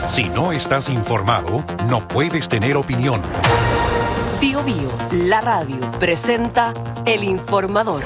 Si no estás informado, no puedes tener opinión. Bío Bío, la radio, presenta El Informador.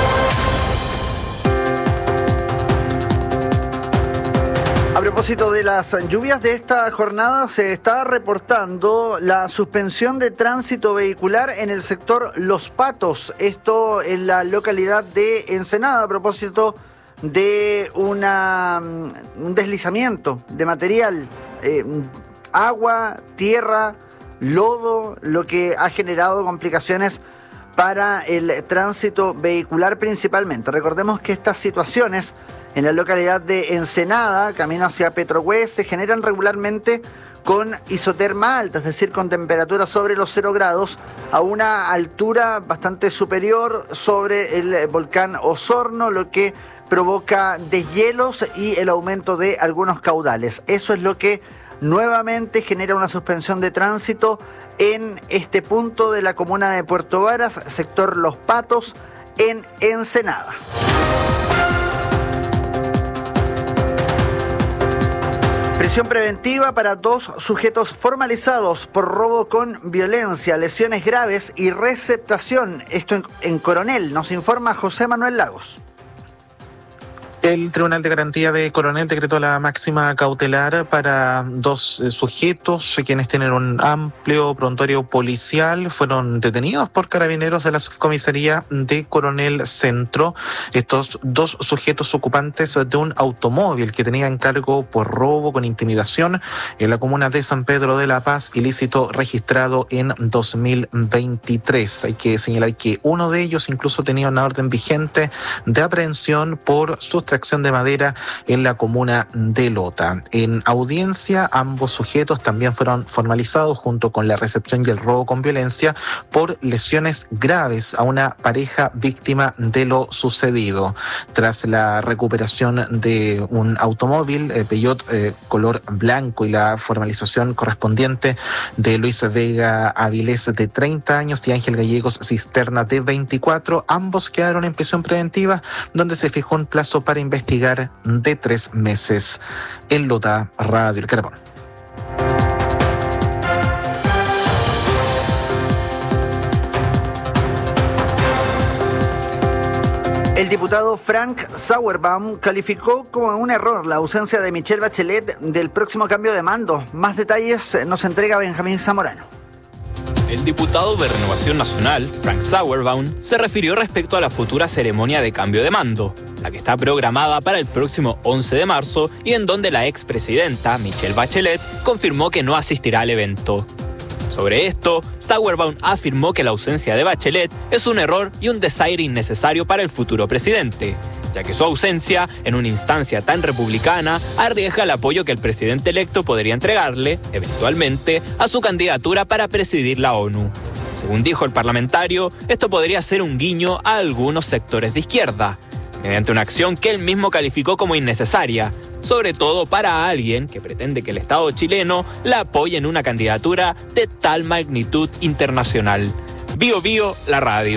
A propósito de las lluvias de esta jornada, se está reportando la suspensión de tránsito vehicular en el sector Los Patos, esto en la localidad de Ensenada, a propósito de un deslizamiento de material, agua, tierra, lodo, lo que ha generado complicaciones para el tránsito vehicular principalmente. Recordemos que estas situaciones en la localidad de Ensenada, camino hacia Petrohue, se generan regularmente con isoterma alta, es decir, con temperaturas sobre los 0 grados, a una altura bastante superior sobre el volcán Osorno, lo que provoca deshielos y el aumento de algunos caudales. Eso es lo que nuevamente genera una suspensión de tránsito en este punto de la comuna de Puerto Varas, sector Los Patos, en Ensenada. Prisión preventiva para 2 sujetos formalizados por robo con violencia, lesiones graves y receptación. Esto en Coronel, nos informa José Manuel Lagos. El Tribunal de Garantía de Coronel decretó la máxima cautelar para 2 sujetos, quienes tienen un amplio prontuario policial. Fueron detenidos por carabineros de la subcomisaría de Coronel Centro. Estos 2 sujetos ocupantes de un automóvil que tenían cargo por robo con intimidación en la comuna de San Pedro de la Paz, ilícito registrado en 2023. Hay que señalar que uno de ellos incluso tenía una orden vigente de aprehensión por sustracción de madera en la comuna de Lota. En audiencia, ambos sujetos también fueron formalizados junto con la recepción y el robo con violencia por lesiones graves a una pareja víctima de lo sucedido. Tras la recuperación de un automóvil Peugeot color blanco y la formalización correspondiente de Luis Vega Avilés, de 30 años, y Ángel Gallegos Cisterna, de 24, ambos quedaron en prisión preventiva, donde se fijó un plazo para investigar de 3 meses. En Lota, Radio El Carbón. El diputado Frank Sauerbaum calificó como un error la ausencia de Michelle Bachelet del próximo cambio de mando. Más detalles nos entrega Benjamín Zamorano. El diputado de Renovación Nacional, Frank Sauerbaum, se refirió respecto a la futura ceremonia de cambio de mando, la que está programada para el próximo 11 de marzo y en donde la expresidenta, Michelle Bachelet, confirmó que no asistirá al evento. Sobre esto, Sauerbaum afirmó que la ausencia de Bachelet es un error y un desaire innecesario para el futuro presidente, ya que su ausencia, en una instancia tan republicana, arriesga el apoyo que el presidente electo podría entregarle, eventualmente, a su candidatura para presidir la ONU. Según dijo el parlamentario, esto podría ser un guiño a algunos sectores de izquierda, mediante una acción que él mismo calificó como innecesaria, sobre todo para alguien que pretende que el Estado chileno la apoye en una candidatura de tal magnitud internacional. Bío Bío, la radio.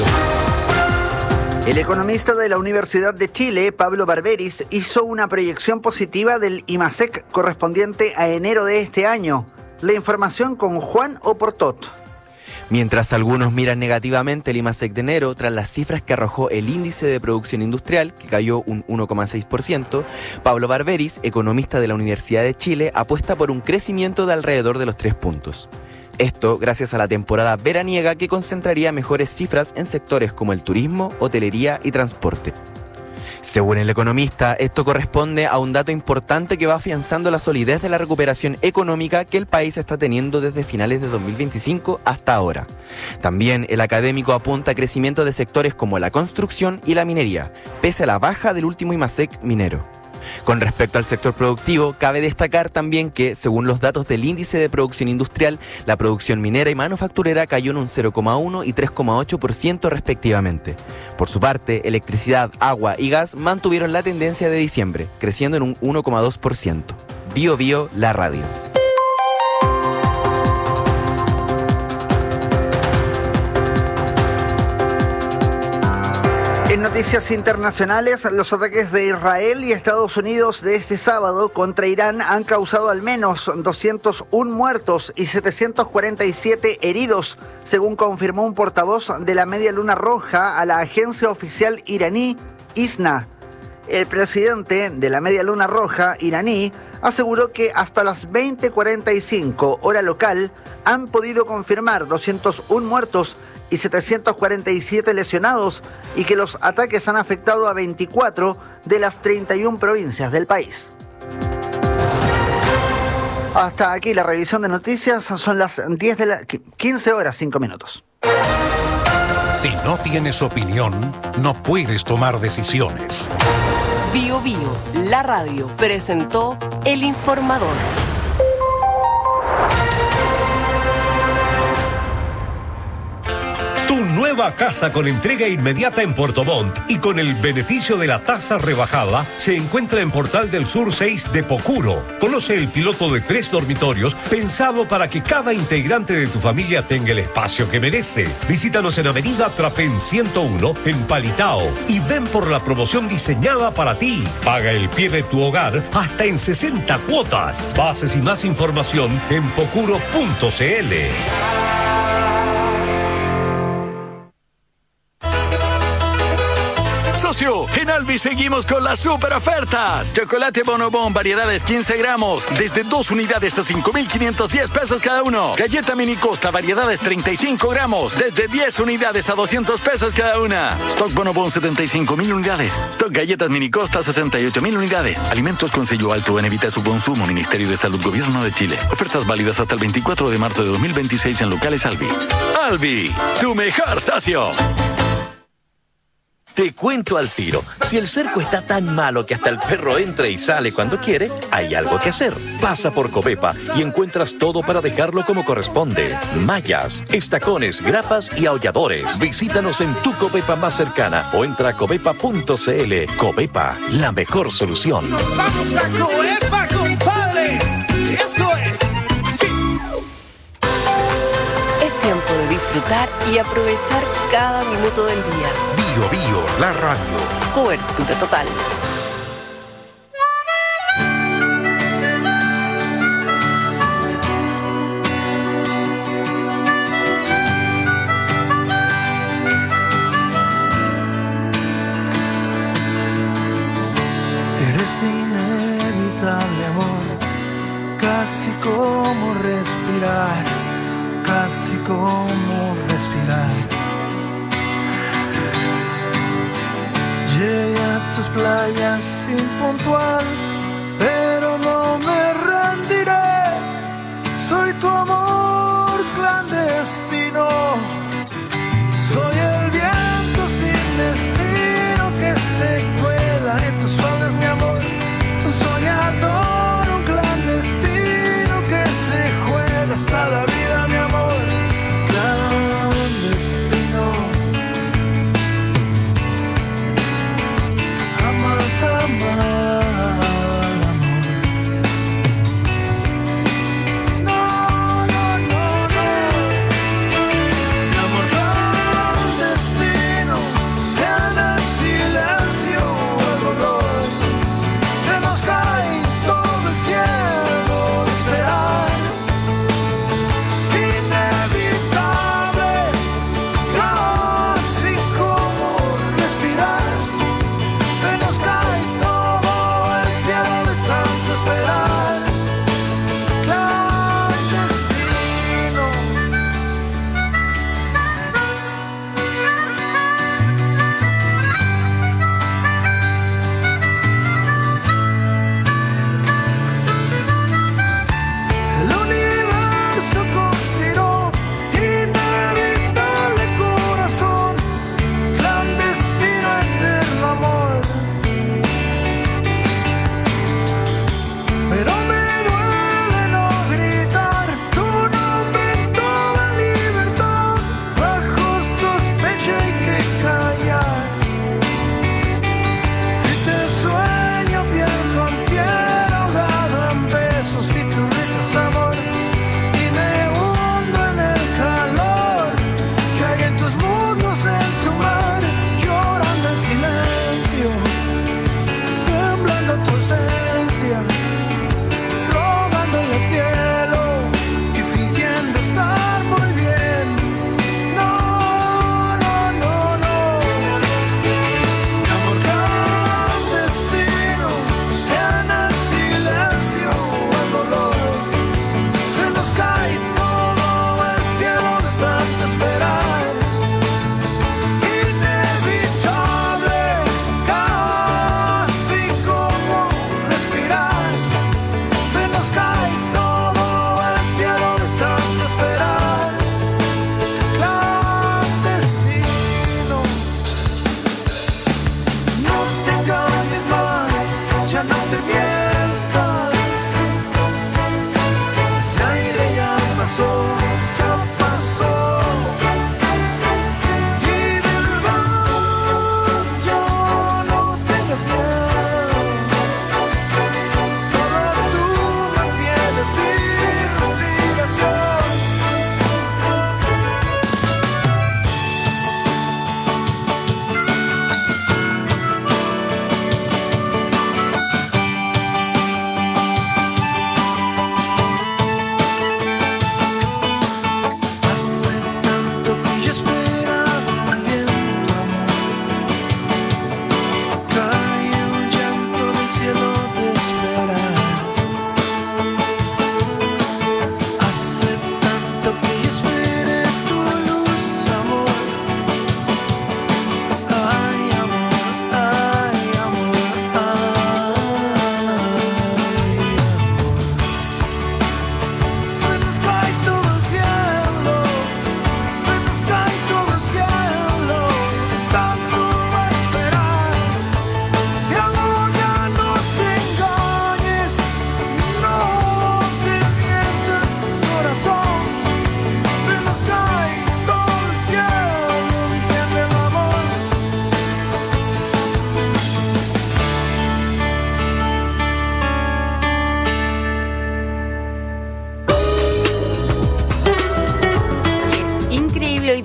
El economista de la Universidad de Chile, Pablo Barberis, hizo una proyección positiva del IMASEC correspondiente a enero de este año. La información con Juan Oportot. Mientras algunos miran negativamente el IMASEC de enero tras las cifras que arrojó el índice de producción industrial, que cayó un 1,6%, Pablo Barberis, economista de la Universidad de Chile, apuesta por un crecimiento de alrededor de los 3 puntos. Esto gracias a la temporada veraniega, que concentraría mejores cifras en sectores como el turismo, hotelería y transporte. Según el economista, esto corresponde a un dato importante que va afianzando la solidez de la recuperación económica que el país está teniendo desde finales de 2025 hasta ahora. También el académico apunta a crecimiento de sectores como la construcción y la minería, pese a la baja del último IMASEC minero. Con respecto al sector productivo, cabe destacar también que, según los datos del índice de producción industrial, la producción minera y manufacturera cayó en un 0,1 y 3,8% respectivamente. Por su parte, electricidad, agua y gas mantuvieron la tendencia de diciembre, creciendo en un 1,2%. Bío Bío, la radio. En noticias internacionales, los ataques de Israel y Estados Unidos de este sábado contra Irán han causado al menos 201 muertos y 747 heridos, según confirmó un portavoz de la Media Luna Roja a la agencia oficial iraní ISNA. El presidente de la Media Luna Roja iraní aseguró que hasta las 20:45 hora local han podido confirmar 201 muertos y 747 lesionados y que los ataques han afectado a 24 de las 31 provincias del país. Hasta aquí la revisión de noticias, son las 15 horas 5 minutos. Si no tienes opinión, no puedes tomar decisiones. Bio Bio, la radio, presentó El Informador. Tu nueva casa con entrega inmediata en Puerto Montt y con el beneficio de la tasa rebajada se encuentra en Portal del Sur 6 de Pocuro. Conoce el piloto de 3 dormitorios pensado para que cada integrante de tu familia tenga el espacio que merece. Visítanos en Avenida Trapén 101 en Palitao y ven por la promoción diseñada para ti. Paga el pie de tu hogar hasta en 60 cuotas. Bases y más información en pocuro.cl. Socio, en Albi seguimos con las super ofertas. Chocolate Bonobón, variedades 15 gramos, desde 2 unidades a 5,510 pesos cada uno. Galleta Mini Costa, variedades 35 gramos, desde 10 unidades a 200 pesos cada una. Stock Bonobón, 75,000 unidades. Stock Galletas Mini Costa, 68,000 unidades. Alimentos con sello alto en evita su consumo. Ministerio de Salud, Gobierno de Chile. Ofertas válidas hasta el 24 de marzo de 2026 en locales Albi. Albi, tu mejor socio. Te cuento al tiro, si el cerco está tan malo que hasta el perro entra y sale cuando quiere, hay algo que hacer. Pasa por Covepa y encuentras todo para dejarlo como corresponde. Mallas, estacones, grapas y aholladores. Visítanos en tu Covepa más cercana o entra a covepa.cl. Covepa, la mejor solución. ¡Nos vamos a Covepa, compadre! ¡Eso es! ¡Sí! Es tiempo de disfrutar y aprovechar cada minuto del día. Bio Bio, la radio. Cobertura total. Eres inevitable, amor, casi como respirar, casi como respirar. Llegué a tus playas impuntual, pero no me rendiré. Soy tu amor clandestino. Soy el viento sin destino que se cuela en tus faldas, mi amor. Un soñador, un clandestino que se juega hasta la vida, mi amor. Clandestino. Amar.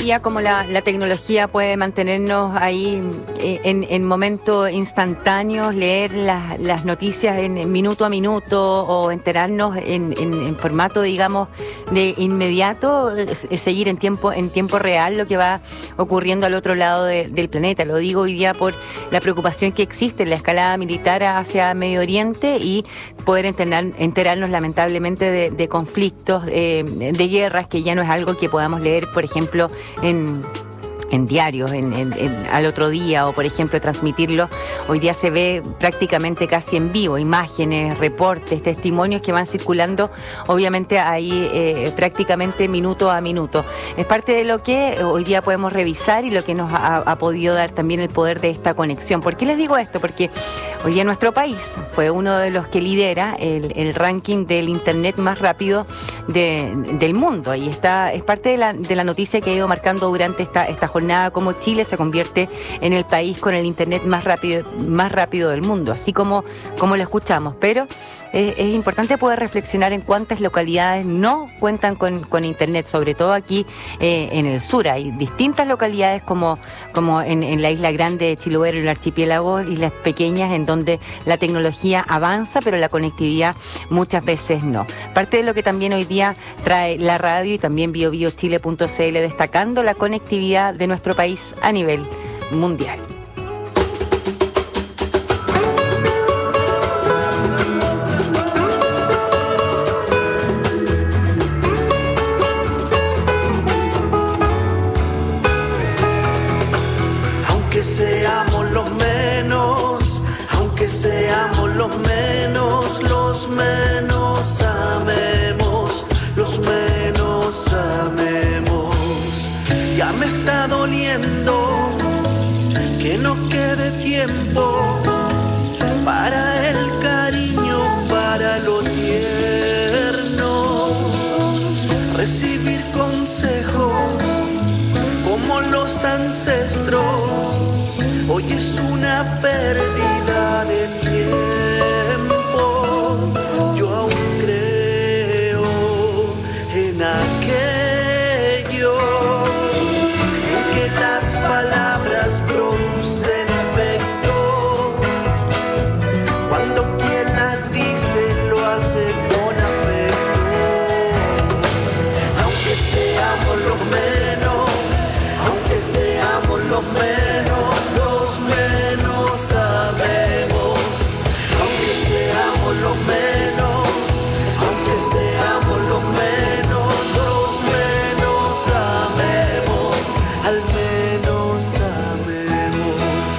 día cómo la tecnología puede mantenernos ahí en momentos instantáneos, leer las noticias en minuto a minuto o enterarnos en formato, digamos, de inmediato, seguir en tiempo real lo que va ocurriendo al otro lado del planeta. Lo digo hoy día por la preocupación que existe en la escalada militar hacia Medio Oriente y poder enterarnos lamentablemente de conflictos, de guerras, que ya no es algo que podamos leer, por ejemplo, en diarios, al otro día, o por ejemplo transmitirlo. Hoy día se ve prácticamente casi en vivo, imágenes, reportes, testimonios que van circulando, obviamente ahí prácticamente minuto a minuto. Es parte de lo que hoy día podemos revisar y lo que nos ha podido dar también el poder de esta conexión. ¿Por qué les digo esto? Porque hoy día nuestro país fue uno de los que lidera el ranking del internet más rápido del mundo, y es parte de la noticia que ha ido marcando durante esta jornada, como Chile se convierte en el país con el internet más rápido del mundo, así como lo escuchamos. Pero es importante poder reflexionar en cuántas localidades no cuentan con internet, sobre todo aquí en el sur. Hay distintas localidades como en la isla grande de Chiloé, el archipiélago, islas pequeñas en donde la tecnología avanza, pero la conectividad muchas veces no. Parte de lo que también hoy día trae la radio y también biobiochile.cl, destacando la conectividad de nuestro país a nivel mundial. Aunque seamos los menos amemos. Ya me está doliendo que no quede tiempo para el cariño, para lo tierno. Recibir consejos como los ancestros hoy es una pérdida de tiempo. Yo aún creo en aquello en que las palabras producen efecto. Cuando quien las dice lo hace con afecto. Aunque seamos los menos, aunque seamos los menos sabemos. Aunque seamos los menos, aunque seamos los menos sabemos. Al menos sabemos.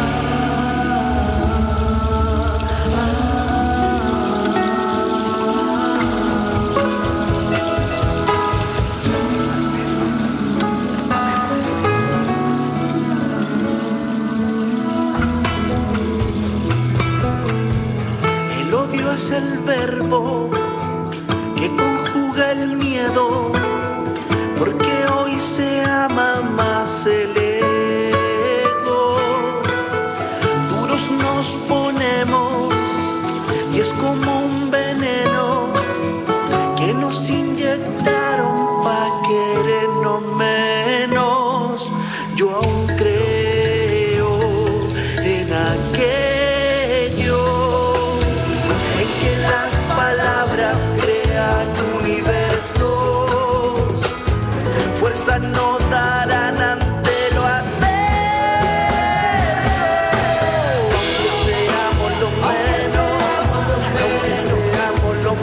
El odio es el verbo que conjuga el miedo, porque hoy se ama más el ego. Duros nos ponemos y es como un veneno que nos inyectaron pa' querernos menos. Yo aún creo en aquello en que las palabras crean universos. Fuerzas no darán ante lo adverso. Aunque seamos los menos, aunque seamos los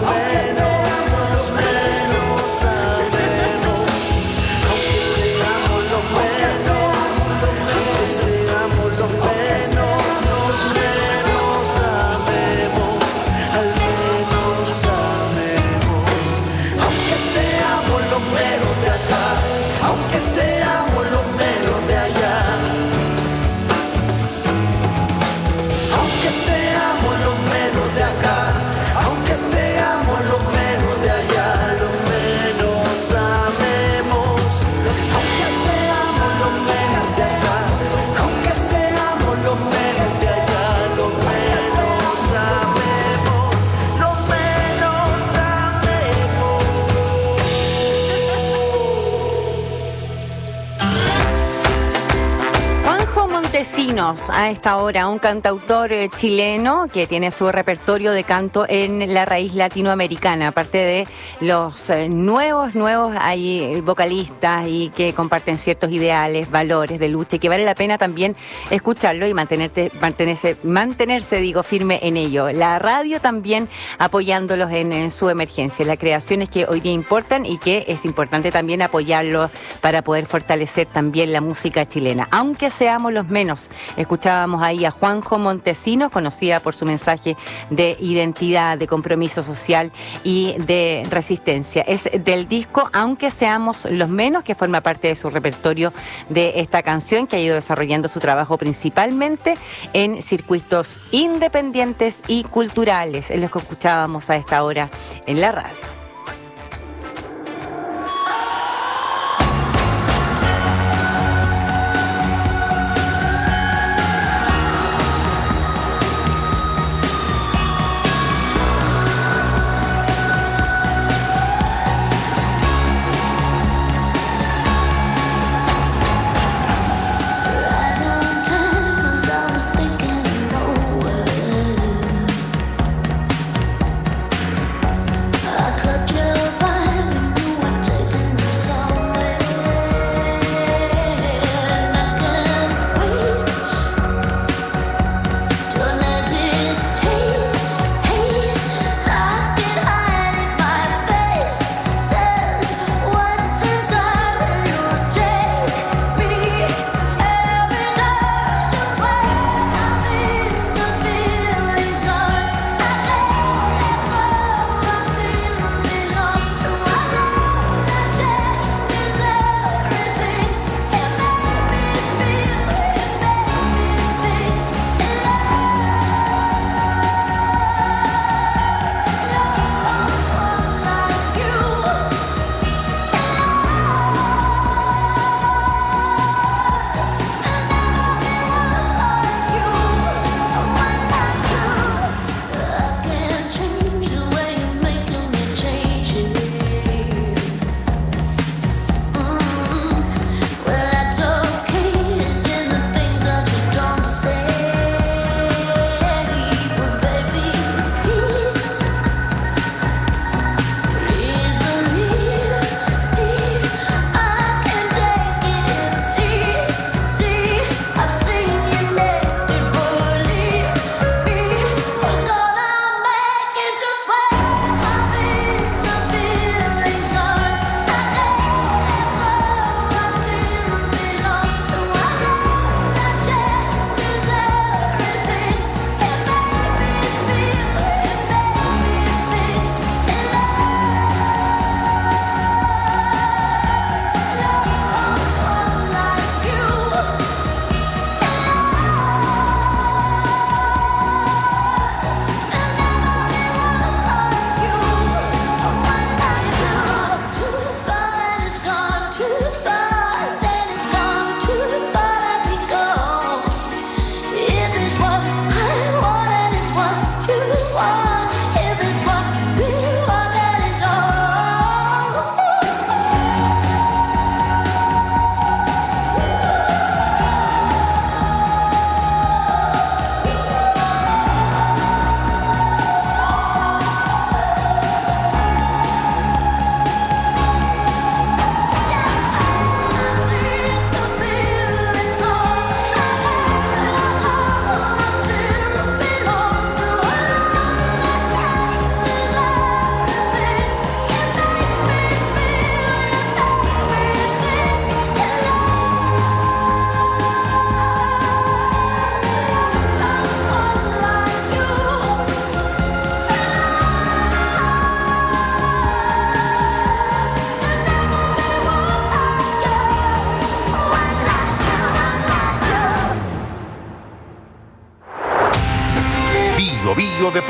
menos sabemos. Aunque seamos los menos, aunque seamos los menos sabemos. Al menos sabemos. Montesinos, a esta hora, un cantautor chileno que tiene su repertorio de canto en la raíz latinoamericana, aparte de los nuevos hay vocalistas y que comparten ciertos ideales, valores de lucha y que vale la pena también escucharlo y mantenerse firme en ello. La radio también apoyándolos en su emergencia, las creaciones que hoy día importan y que es importante también apoyarlos para poder fortalecer también la música chilena, aunque seamos los menos. Escuchábamos ahí a Juanjo Montesinos, conocida por su mensaje de identidad, de compromiso social y de resistencia. Es del disco Aunque seamos los menos, que forma parte de su repertorio de esta canción, que ha ido desarrollando su trabajo principalmente en circuitos independientes y culturales, en los que escuchábamos a esta hora en la radio.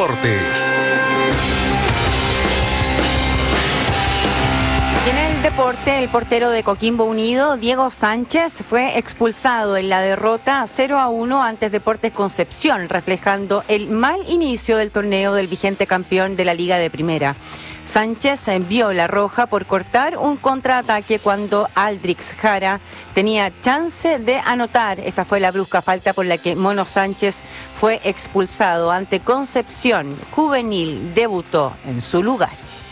Deportes. deporte, el portero de Coquimbo Unido, Diego Sánchez, fue expulsado en la derrota 0-1 ante Deportes Concepción, reflejando el mal inicio del torneo del vigente campeón de la Liga de Primera. Sánchez envió la roja por cortar un contraataque cuando Aldrix Jara tenía chance de anotar. Esta fue la brusca falta por la que Mono Sánchez fue expulsado. Ante Concepción, Juvenil debutó en su lugar.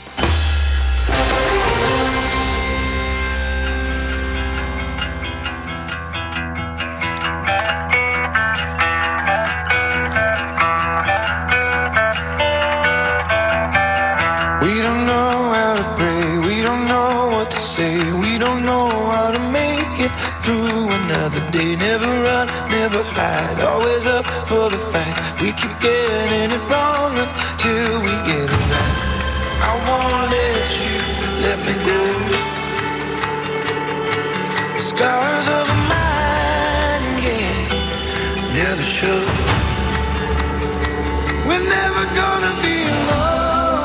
We don't know how to pray, we don't know what to say, we don't know how to make it through another day. Never run, never hide, always up for the fight. We keep getting it wrong until we get it right. I won't let you let me go. Scars of a mind game never show. We're never gonna be alone.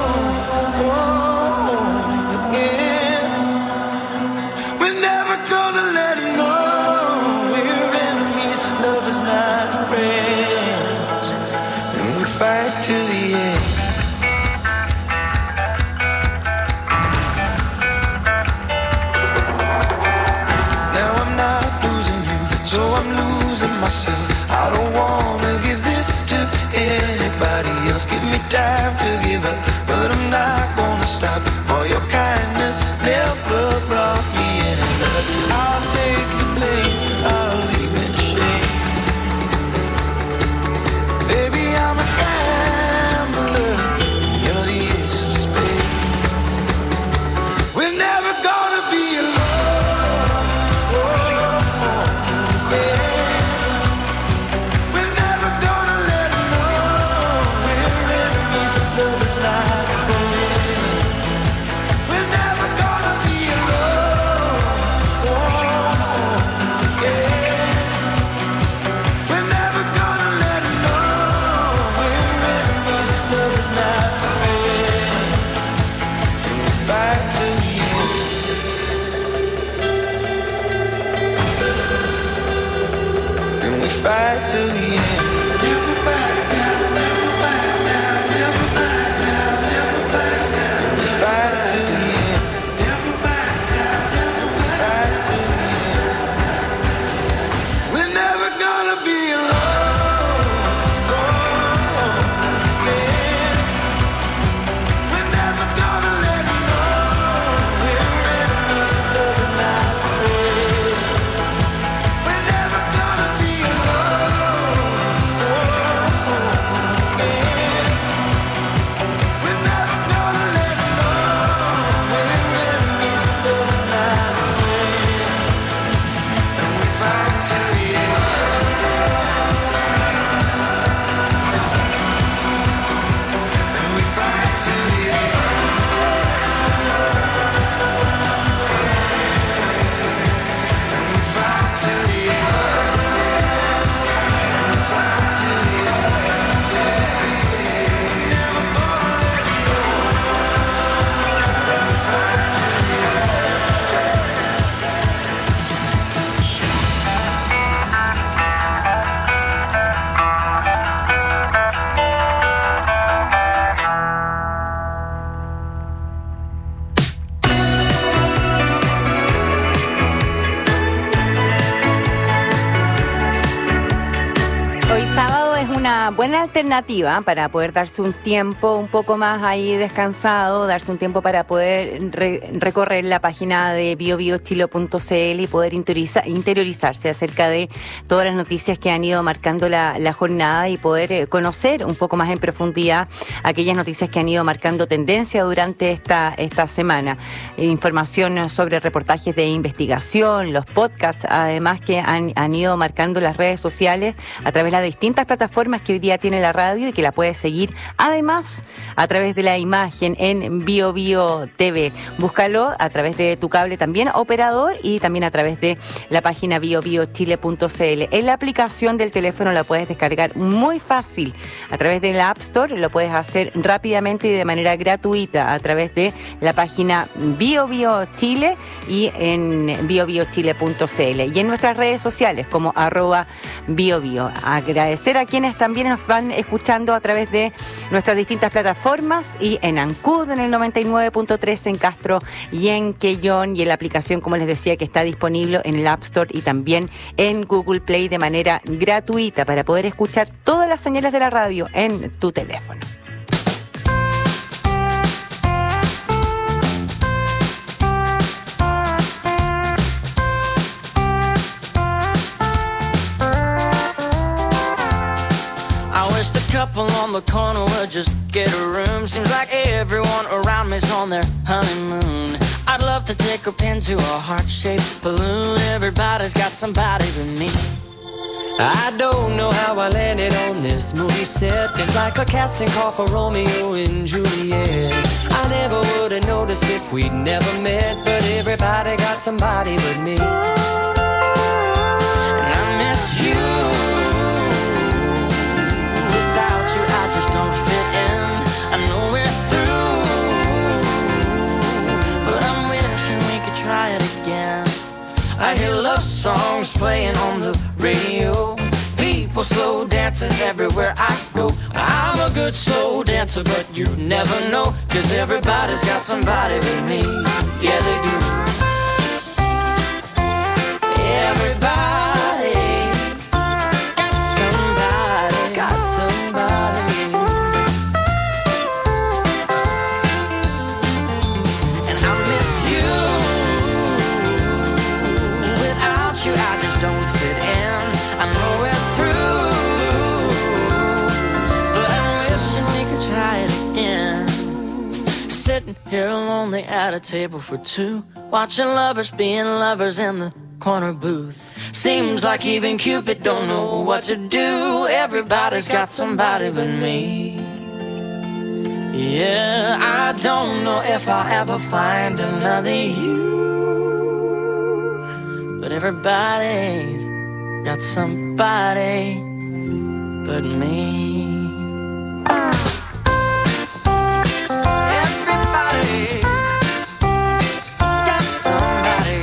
I don't wanna give this to anybody else. Give me time to give up, but I'm not gonna stop. All your kindness never brought me any love. I'll take the blame, I'll leave in shame. Baby, I'm a gambler, you're the ace of spades. We're never gonna be alone. Fight to the end. Never back down, never back down, never back down, never back down. We fight to the end. Never back down, never back down. We fight to the end. We're never gonna be alone. Yeah. We're never gonna let it go. We're enemies, love is not afraid. We're never gonna be buena alternativa para poder darse un tiempo un poco más ahí descansado, darse un tiempo para poder recorrer la página de biobiochile.cl y poder interiorizarse acerca de todas las noticias que han ido marcando la jornada y poder conocer un poco más en profundidad aquellas noticias que han ido marcando tendencia durante esta semana. Información sobre reportajes de investigación, los podcasts, además que han ido marcando las redes sociales a través de las distintas plataformas que hoy día día tiene la radio y que la puedes seguir además a través de la imagen en BioBio TV. Búscalo a través de tu cable también operador y también a través de la página biobiochile.cl. En la aplicación del teléfono la puedes descargar muy fácil a través de la App Store, lo puedes hacer rápidamente y de manera gratuita a través de la página BioBioChile y en biobiochile.cl y en nuestras redes sociales como @biobio. Agradecer a quienes también nos van escuchando a través de nuestras distintas plataformas y en Ancud en el 99.3 en Castro y en Quellón y en la aplicación, como les decía, que está disponible en el App Store y también en Google Play de manera gratuita para poder escuchar todas las señales de la radio en tu teléfono. Couple on the corner would just get a room. Seems like everyone around me's on their honeymoon. I'd love to take her pin to a heart-shaped balloon. Everybody's got somebody but me. I don't know how I landed on this movie set. It's like a casting call for Romeo and Juliet. I never would have noticed if we'd never met, but everybody got somebody but me. And I miss you. I hear love songs playing on the radio. People slow dancing everywhere I go. I'm a good slow dancer, but you never know, 'cause everybody's got somebody with me. Yeah, they do. Everybody got somebody, got somebody. And I miss you. I just don't fit in. I know we're through, but I'm wishing we could try it again. Sitting here lonely at a table for two, watching lovers being lovers in the corner booth. Seems like even Cupid don't know what to do. Everybody's got somebody but me. Yeah, I don't know if I'll ever find another you. But everybody's got somebody but me. Everybody got somebody.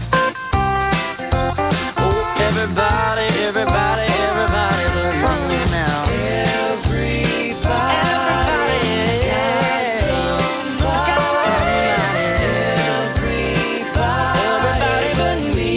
Oh, everybody, everybody, everybody but me now. Everybody got somebody. Everybody but me.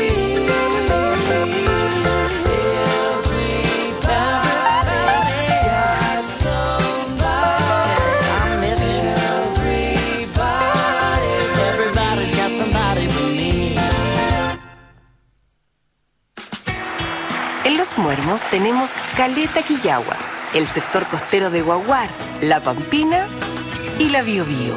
En Los Muermos tenemos Caleta Quillagua, el sector costero de Guaguar, La Pampina y la Biobío.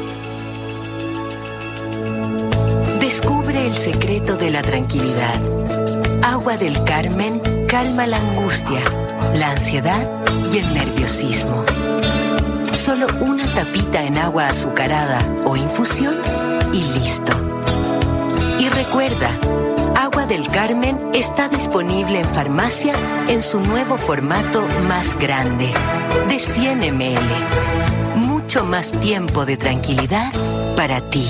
Descubre el secreto de la tranquilidad. Agua del Carmen calma la angustia, la ansiedad y el nerviosismo. Solo una tapita en agua azucarada o infusión y listo. Y recuerda, Agua del Carmen está disponible en farmacias en su nuevo formato más grande, de 100 ml. Mucho más tiempo de tranquilidad para ti.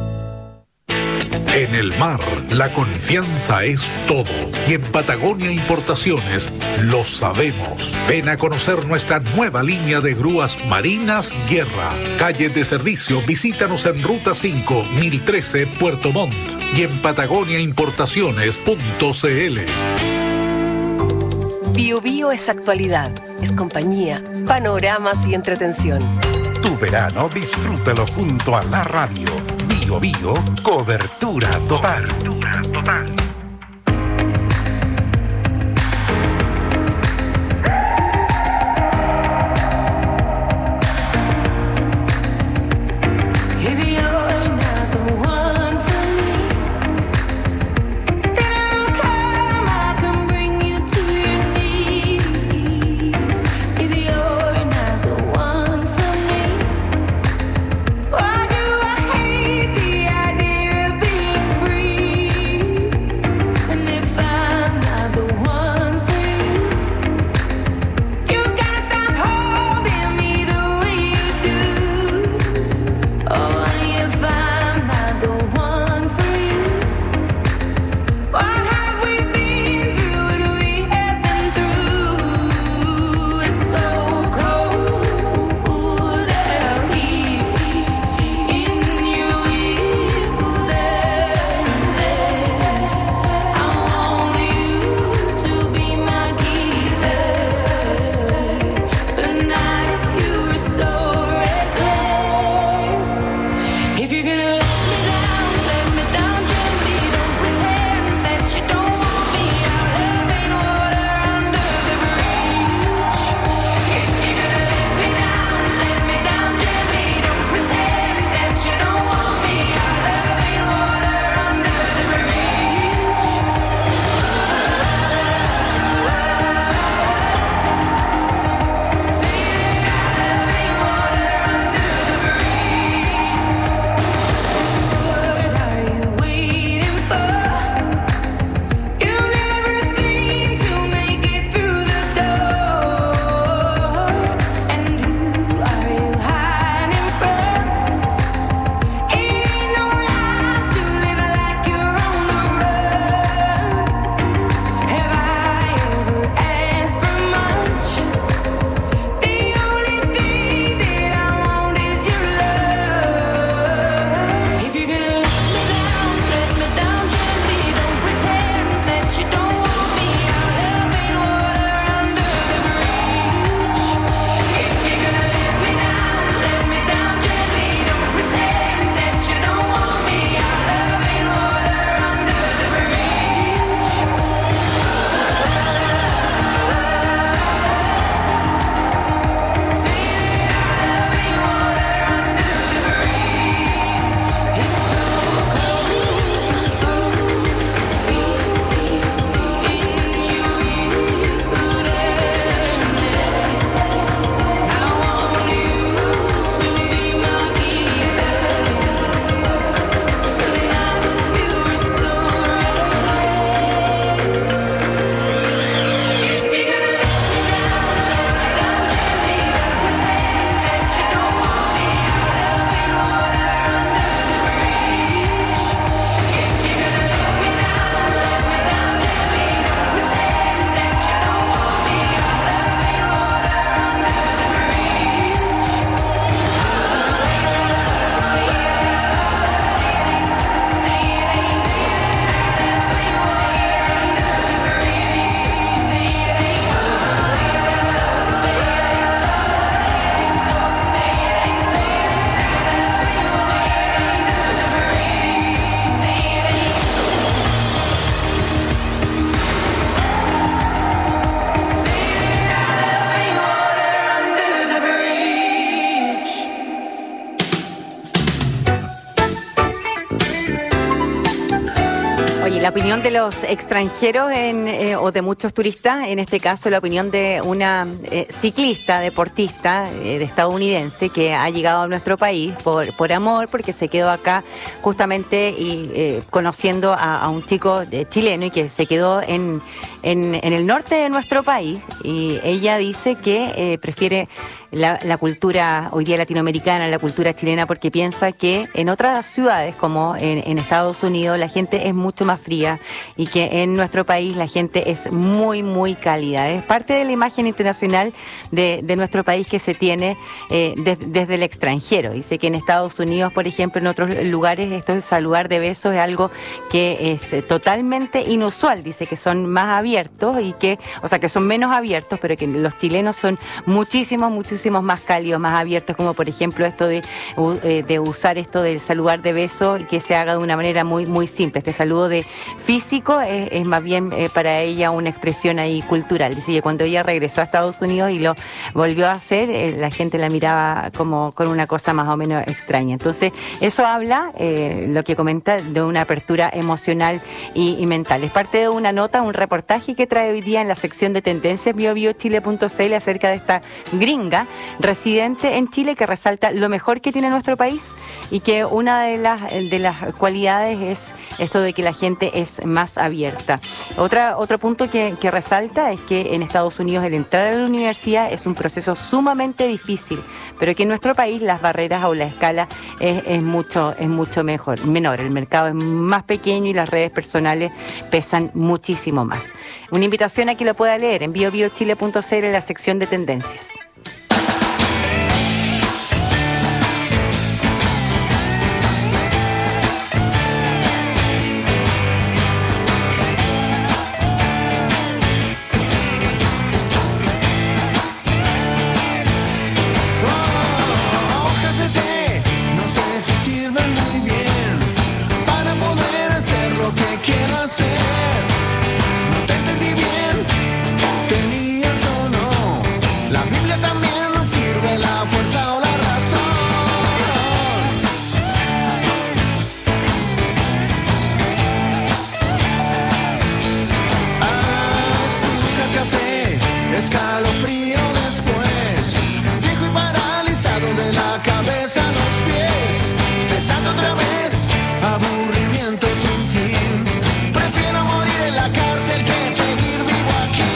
En el mar, la confianza es todo. Y en Patagonia Importaciones lo sabemos. Ven a conocer nuestra nueva línea de grúas marinas Guerra. Calle de servicio, visítanos en Ruta 5, 1013, Puerto Montt. Y en patagoniaimportaciones.cl. BioBio es actualidad, es compañía, panoramas y entretención. Tu verano disfrútalo junto a la radio. BioBio, cobertura total. La opinión de los extranjeros o de muchos turistas, en este caso la opinión de una ciclista, deportista estadounidense que ha llegado a nuestro país por amor, porque se quedó acá justamente y conociendo a un chico chileno y que se quedó en el norte de nuestro país, y ella dice que prefiere la cultura hoy día latinoamericana, la cultura chilena, porque piensa que en otras ciudades como en Estados Unidos la gente es mucho más fría y que en nuestro país la gente es muy, muy cálida. Es parte de la imagen internacional de nuestro país que se tiene desde el extranjero. Dice que en Estados Unidos, por ejemplo, en otros lugares, esto de saludar de besos es algo que es totalmente inusual. Dice que son más abiertos que son menos abiertos, pero que los chilenos son muchísimos más cálidos, más abiertos, como por ejemplo esto de usar esto del saludar de beso y que se haga de una manera muy, muy simple. Este saludo de físico es más bien para ella una expresión ahí cultural. Dice que cuando ella regresó a Estados Unidos y lo volvió a hacer, la gente la miraba como con una cosa más o menos extraña. Entonces, eso habla, lo que comenta, de una apertura emocional y mental. Es parte de una nota, un reportaje que trae hoy día en la sección de tendencias biobiochile.cl acerca de esta gringa residente en Chile que resalta lo mejor que tiene nuestro país y que una de las cualidades es esto de que la gente es más abierta. Otro punto que resalta es que en Estados Unidos el entrar a la universidad es un proceso sumamente difícil, pero que en nuestro país las barreras o la escala es mucho menor. El mercado es más pequeño y las redes personales pesan muchísimo más. Una invitación a que lo pueda leer en biobiochile.cl en la sección de tendencias. Escalofrío después, viejo y paralizado de la cabeza a los pies, cesando otra vez, aburrimiento sin fin. Prefiero morir en la cárcel que seguir vivo aquí.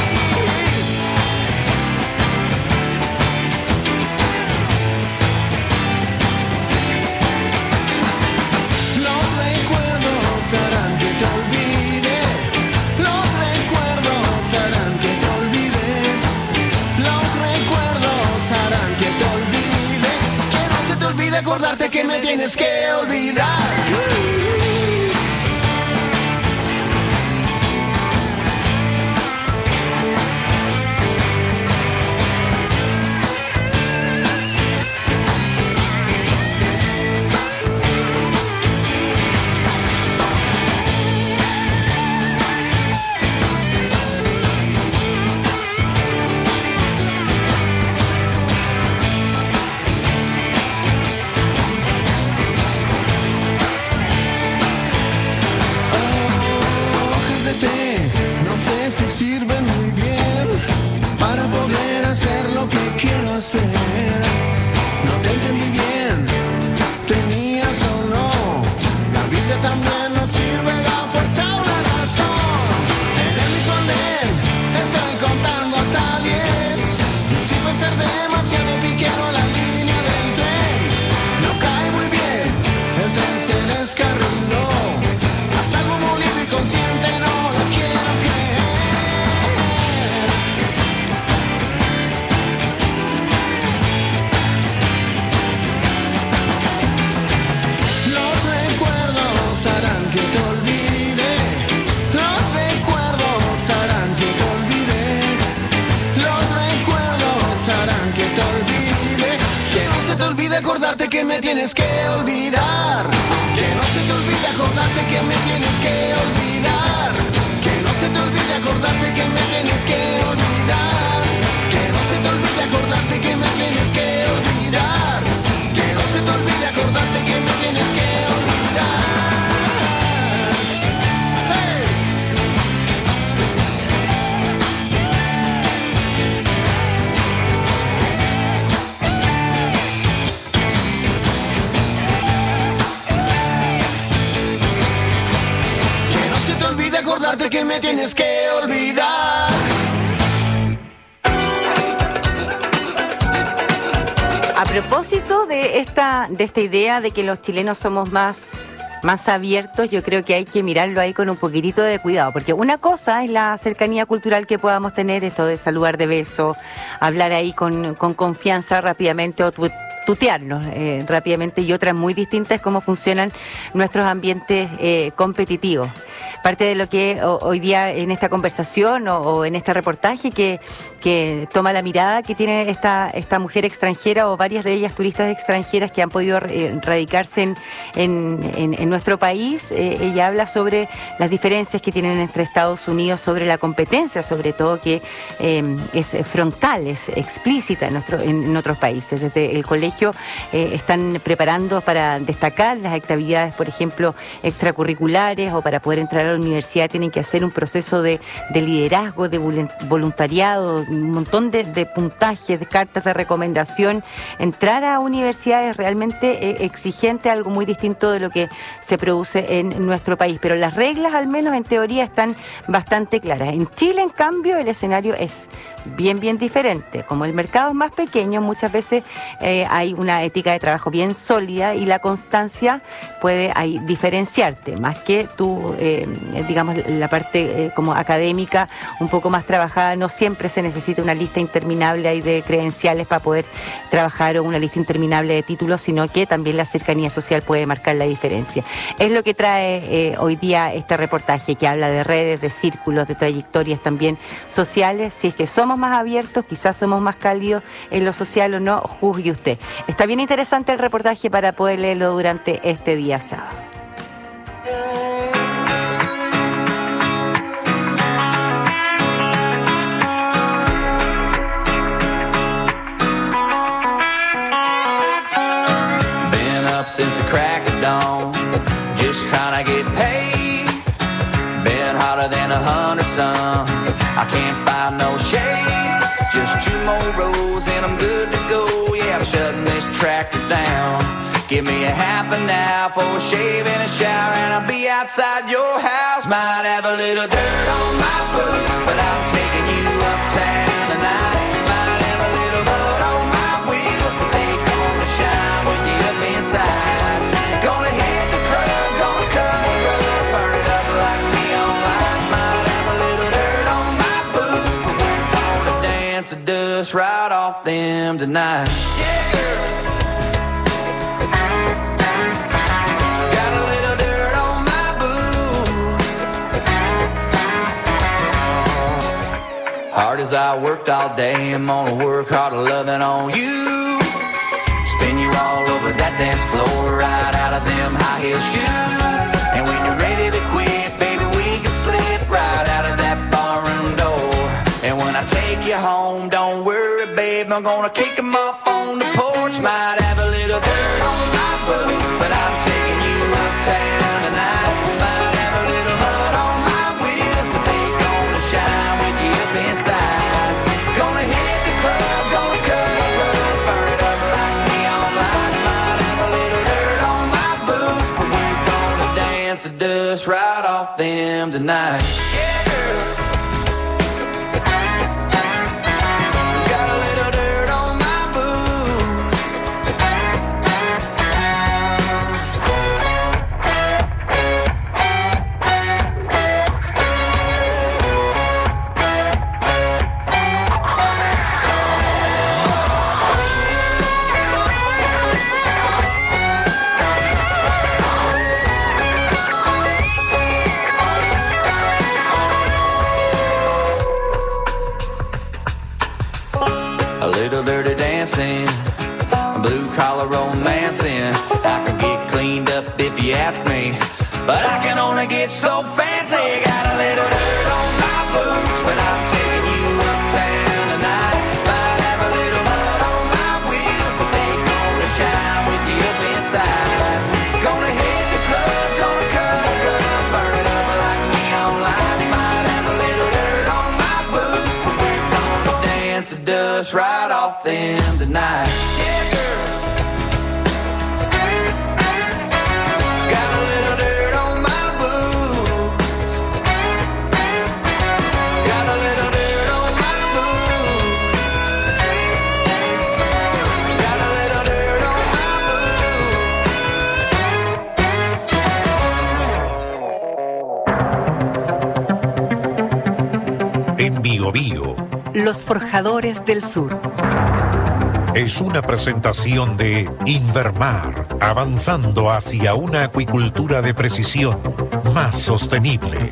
Los recuerdos harán que te olvide. Los recuerdos harán que te olvide. Harán que te olvide, que no se te olvide acordarte que me tienes que olvidar. No sé si sirven muy bien para poder hacer lo que quiero hacer. No te entendí bien, tenías o no. La Biblia también nos sirve, la fuerza o la razón. En el mismo andén estoy contando hasta 10. No sirve ser demasiado piquero, la línea del tren no cae muy bien, el tren se descarriló. A salvo molido y consciente no lo quiero creer. Los recuerdos harán que te olvide. Los recuerdos harán que te olvide. Los recuerdos harán que te olvide. Que no se te olvide acordarte que me tienes que olvidar. Que no se te olvide acordarte que me tienes que olvidar. Que no se te olvide acordarte que me tienes que olvidar. Que no se te olvide acordarte que me tienes que olvidar. Que no se te olvide acordarte que me tienes que olvidar. me tienes que olvidar. A propósito de esta idea de que los chilenos somos más abiertos, yo creo que hay que mirarlo ahí con un poquitito de cuidado, porque una cosa es la cercanía cultural que podamos tener, esto de saludar de beso, hablar ahí con confianza rápidamente o tutearnos rápidamente, y otra muy distinta es cómo funcionan nuestros ambientes competitivos. Parte de lo que hoy día en esta conversación o en este reportaje que toma la mirada que tiene esta mujer extranjera, o varias de ellas turistas extranjeras que han podido radicarse en nuestro país, ella habla sobre las diferencias que tienen entre Estados Unidos, sobre la competencia, sobre todo, que es frontal, es explícita en otros países. Desde el colegio están preparando para destacar las actividades, por ejemplo, extracurriculares, o para poder entrar a la universidad tienen que hacer un proceso de liderazgo, de voluntariado, un montón de puntajes, de cartas de recomendación. Entrar a universidades es realmente exigente, algo muy distinto de lo que se produce en nuestro país, pero las reglas, al menos en teoría, están bastante claras. En Chile, en cambio, el escenario es bien diferente. Como el mercado es más pequeño, muchas veces hay una ética de trabajo bien sólida, y la constancia puede ahí diferenciarte, más que tú, digamos, la parte como académica un poco más trabajada. No siempre se necesita una lista interminable ahí de credenciales para poder trabajar, o una lista interminable de títulos, sino que también la cercanía social puede marcar la diferencia. Es lo que trae hoy día este reportaje, que habla de redes, de círculos, de trayectorias también sociales. Si es que somos más abiertos, quizás somos más cálidos en lo social o no, juzgue usted. Está bien interesante el reportaje para poder leerlo durante este día sábado. Been up since the crack of dawn, just trying to get paid. Been hotter than 100 suns, I can't find no shade. Just 2 more rows and I'm good to go. Yeah, I'm shutting this tractor down. Give me a half an hour for a shave and a shower, and I'll be outside your house. Might have a little dirt on my boots, but I'm taking you uptown tonight. Might have a little mud on my wheels, but they gonna shine when you up inside. Gonna hit the club, gonna cut a rug, burn it up like neon lights. Might have a little dirt on my boots, but we're gonna dance the dust right off them tonight. Yeah, girl. Hard as I worked all day, I'm gonna work harder loving on you. Spin you all over that dance floor, right out of them high heel shoes. And when you're ready to quit, baby, we can slip right out of that barroom door. And when I take you home, don't worry, babe, I'm gonna kick 'em off on the porch. Might have a little dirt on my boots, but I'm taking you uptown tonight. Might have a little mud on my wheels, but they gonna shine with you up inside. Gonna hit the club, gonna cut a rug, burn it up like neon lights. Might have a little dirt on my boots, but we're gonna dance the dust right off them tonight. Yeah, girl. Got a little dirt on my boots. A little dirty dancing, blue collar romancing. I can get cleaned up if you ask me, but I can only get so fancy. Got a little dirt on my boots, but I'm taking you uptown tonight. Might have a little mud on my wheels, but they gonna shine with you up inside. Gonna hit the club, gonna cut a rug, burn it up like neon lights. Might have a little dirt on my boots, but we're gonna dance the dust right off them tonight. Yeah, girl. Got a little dirt on my boots. Los Forjadores del Sur. Es una presentación de Invermar, avanzando hacia una acuicultura de precisión más sostenible.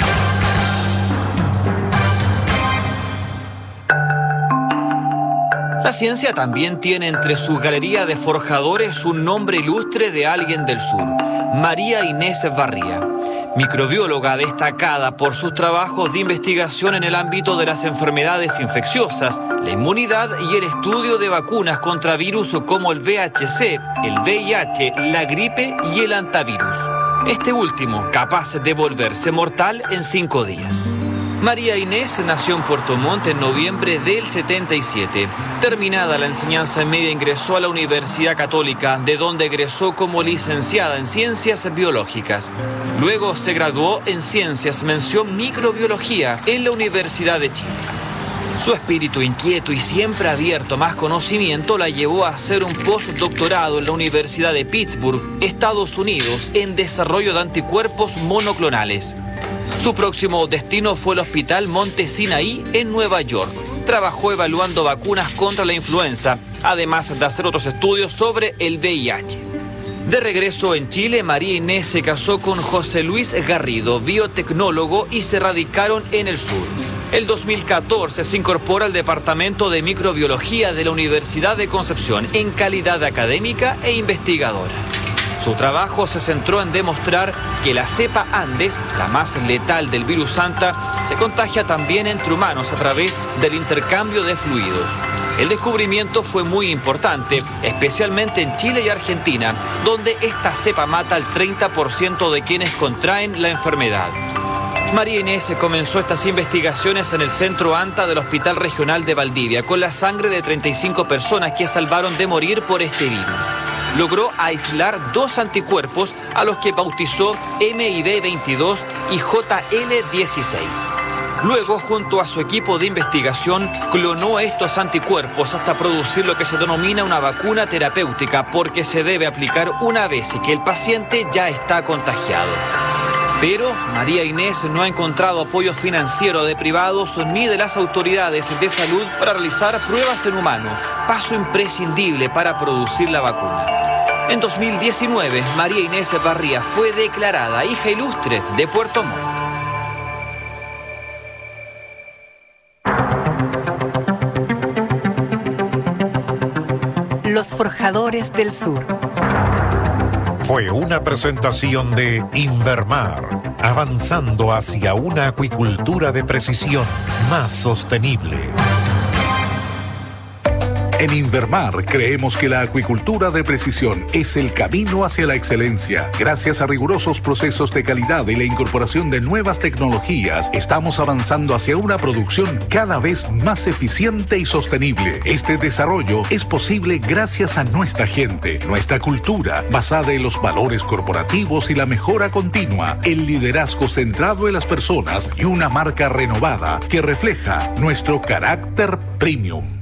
La ciencia también tiene entre su galería de forjadores un nombre ilustre de alguien del sur, María Inés Barría, microbióloga destacada por sus trabajos de investigación en el ámbito de las enfermedades infecciosas, la inmunidad y el estudio de vacunas contra virus como el VHC, el VIH, la gripe y el antivirus. Este último capaz de volverse mortal en 5 días. María Inés nació en Puerto Montt en noviembre del 77. Terminada la enseñanza media ingresó a la Universidad Católica, de donde egresó como licenciada en Ciencias Biológicas. Luego se graduó en Ciencias mención Microbiología en la Universidad de Chile. Su espíritu inquieto y siempre abierto a más conocimiento la llevó a hacer un postdoctorado en la Universidad de Pittsburgh, Estados Unidos, en desarrollo de anticuerpos monoclonales. Su próximo destino fue el Hospital Monte Sinaí en Nueva York. Trabajó evaluando vacunas contra la influenza, además de hacer otros estudios sobre el VIH. De regreso en Chile, María Inés se casó con José Luis Garrido, biotecnólogo, y se radicaron en el sur. El 2014 se incorpora al Departamento de Microbiología de la Universidad de Concepción en calidad académica e investigadora. Su trabajo se centró en demostrar que la cepa Andes, la más letal del virus Santa, se contagia también entre humanos a través del intercambio de fluidos. El descubrimiento fue muy importante, especialmente en Chile y Argentina, donde esta cepa mata al 30% de quienes contraen la enfermedad. María Inés comenzó estas investigaciones en el Centro ANTA del Hospital Regional de Valdivia, con la sangre de 35 personas que salvaron de morir por este virus. Logró aislar 2 anticuerpos a los que bautizó MIB-22 y JL-16. Luego, junto a su equipo de investigación, clonó estos anticuerpos hasta producir lo que se denomina una vacuna terapéutica, porque se debe aplicar una vez que el paciente ya está contagiado. Pero María Inés no ha encontrado apoyo financiero de privados ni de las autoridades de salud para realizar pruebas en humanos, paso imprescindible para producir la vacuna. En 2019, María Inés Barría fue declarada hija ilustre de Puerto Montt. Los Forjadores del Sur. Fue una presentación de Invermar, avanzando hacia una acuicultura de precisión más sostenible. En Invermar creemos que la acuicultura de precisión es el camino hacia la excelencia. Gracias a rigurosos procesos de calidad y la incorporación de nuevas tecnologías, estamos avanzando hacia una producción cada vez más eficiente y sostenible. Este desarrollo es posible gracias a nuestra gente, nuestra cultura, basada en los valores corporativos y la mejora continua, el liderazgo centrado en las personas y una marca renovada que refleja nuestro carácter premium.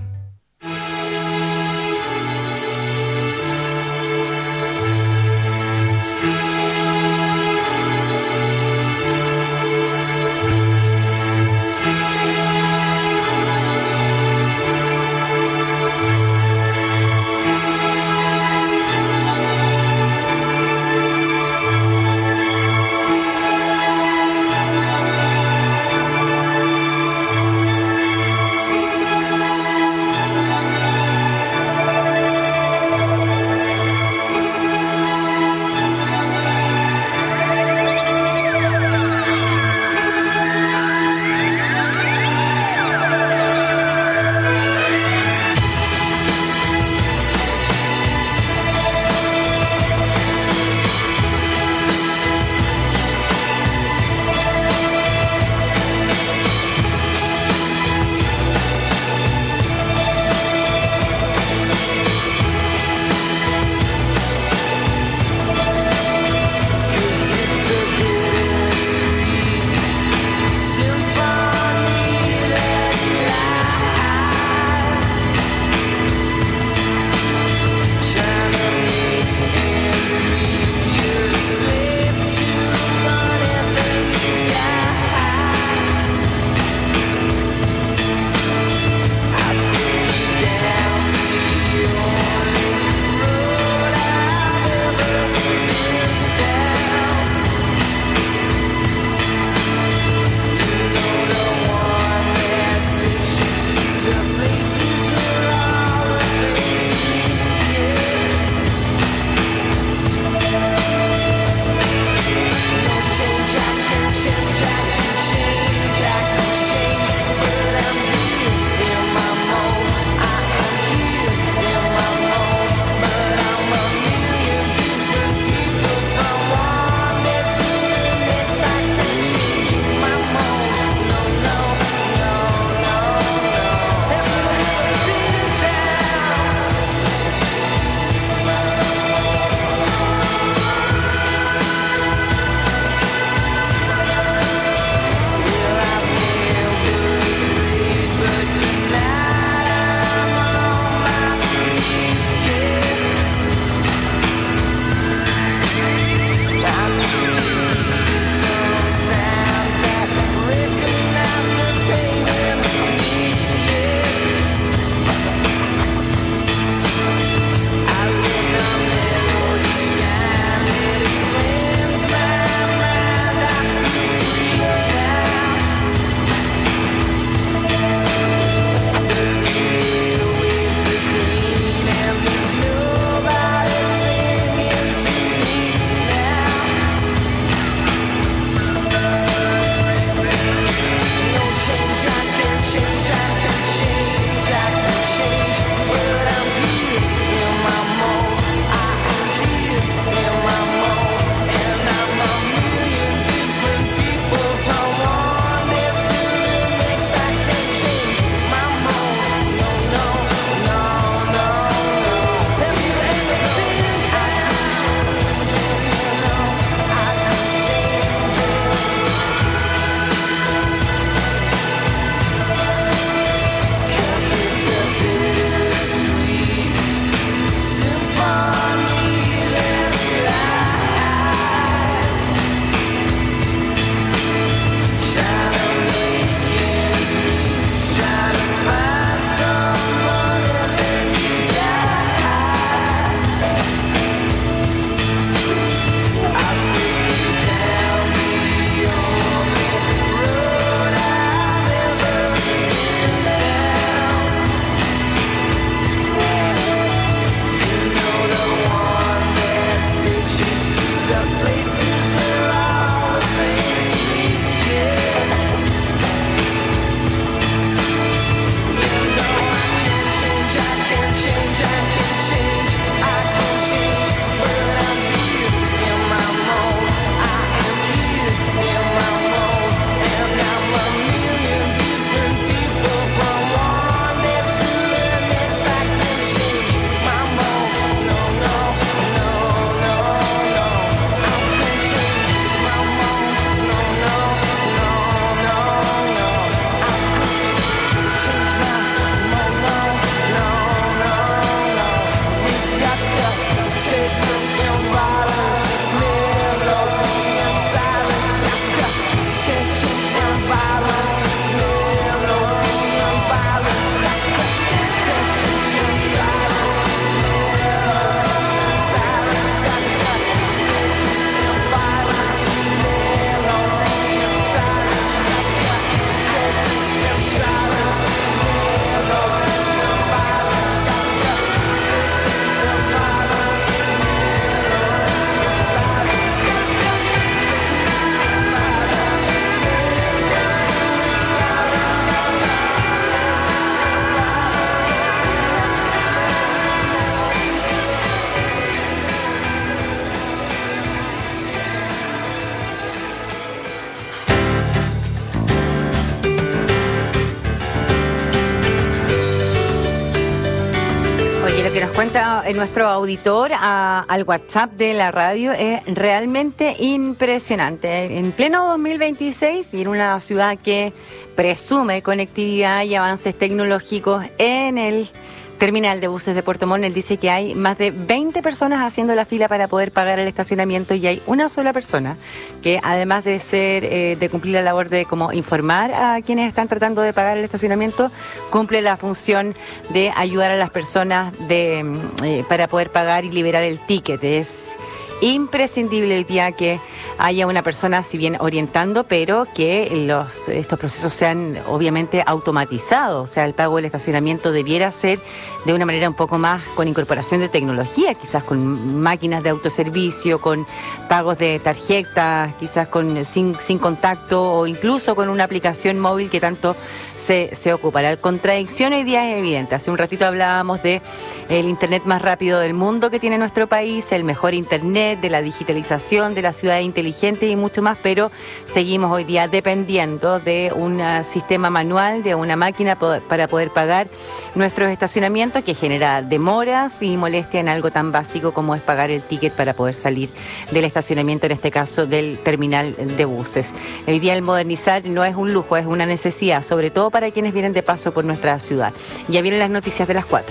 cuenta nuestro auditor al WhatsApp de la radio es realmente impresionante. En pleno 2026 y en una ciudad que presume conectividad y avances tecnológicos en el terminal de buses de Puerto Montt, él dice que hay más de 20 personas haciendo la fila para poder pagar el estacionamiento y hay una sola persona que, además de de cumplir la labor de como informar a quienes están tratando de pagar el estacionamiento, cumple la función de ayudar a las personas para poder pagar y liberar el ticket. Es imprescindible hoy día que haya una persona, si bien orientando, pero que estos procesos sean obviamente automatizados. O sea, el pago del estacionamiento debiera ser de una manera un poco más con incorporación de tecnología, quizás con máquinas de autoservicio, con pagos de tarjeta, quizás sin contacto o incluso con una aplicación móvil que tanto se ocupa. La contradicción hoy día es evidente. Hace un ratito hablábamos de el internet más rápido del mundo que tiene nuestro país, el mejor internet, de la digitalización, de la ciudad inteligente y mucho más, pero seguimos hoy día dependiendo de un sistema manual, de una máquina para poder pagar nuestros estacionamientos, que genera demoras y molestia en algo tan básico como es pagar el ticket para poder salir del estacionamiento, en este caso del terminal de buses. Hoy día el modernizar no es un lujo, es una necesidad, sobre todo para quienes vienen de paso por nuestra ciudad. Ya vienen las noticias de las 4.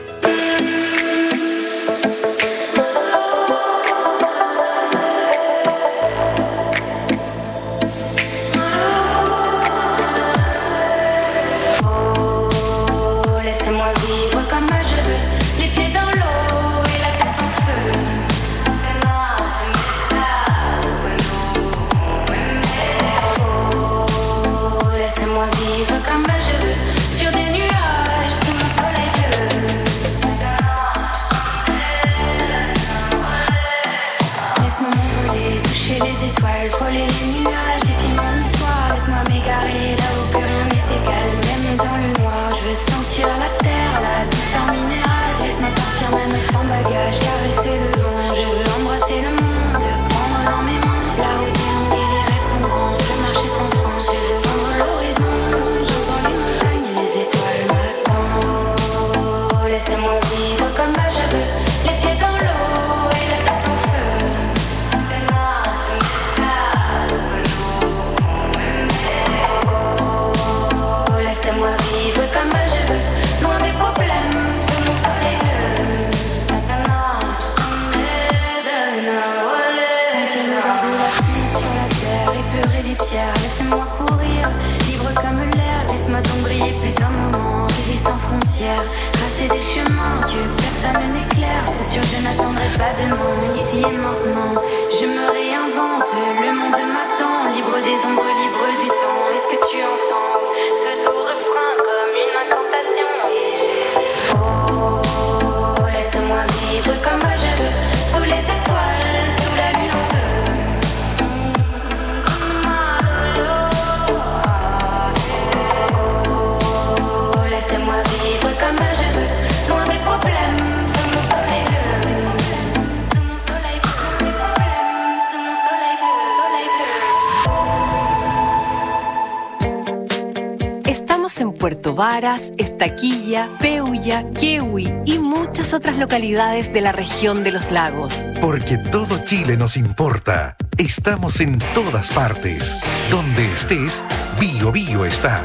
Puerto Varas, Estaquilla, Peulla, Quehue y muchas otras localidades de la región de los lagos. Porque todo Chile nos importa. Estamos en todas partes. Donde estés, Bio Bio está.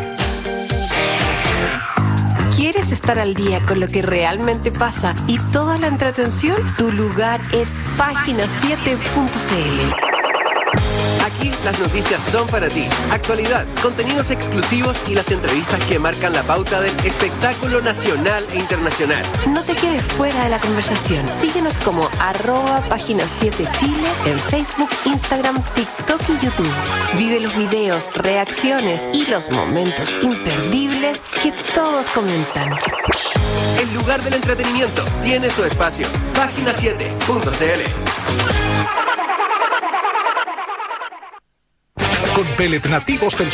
¿Quieres estar al día con lo que realmente pasa y toda la entretención? Tu lugar es Página7.cl. Aquí las noticias son para ti. Actualidad, contenidos exclusivos y las entrevistas que marcan la pauta del espectáculo nacional e internacional. No te quedes fuera de la conversación. Síguenos como @Página7Chile en Facebook, Instagram, TikTok y YouTube. Vive los videos, reacciones y los momentos imperdibles que todos comentan. El lugar del entretenimiento tiene su espacio. Página7.cl. Con pellets nativos del